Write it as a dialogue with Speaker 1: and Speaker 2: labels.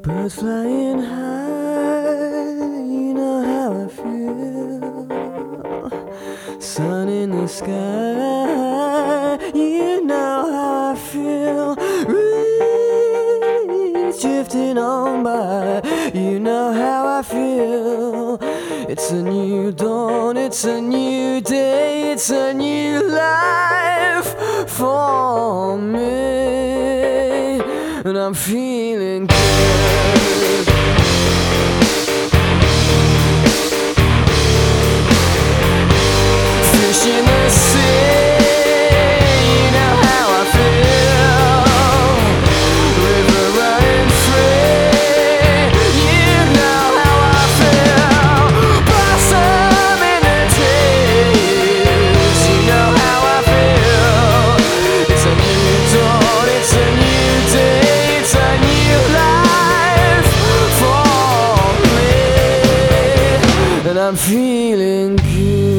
Speaker 1: Birds flying high, you know how I feel. Sun in the sky, you know how I feel. Breeze drifting on by, you know how I feel. It's a new dawn, it's a new day, it's a new life for me, and I'm feeling good. Fish in the sea, you know how I feel. River running free, you know how I feel. Blossom in the trees, you know how I feel. It's a new dawn, it's a new day, it's a new life for me, and I'm feeling good.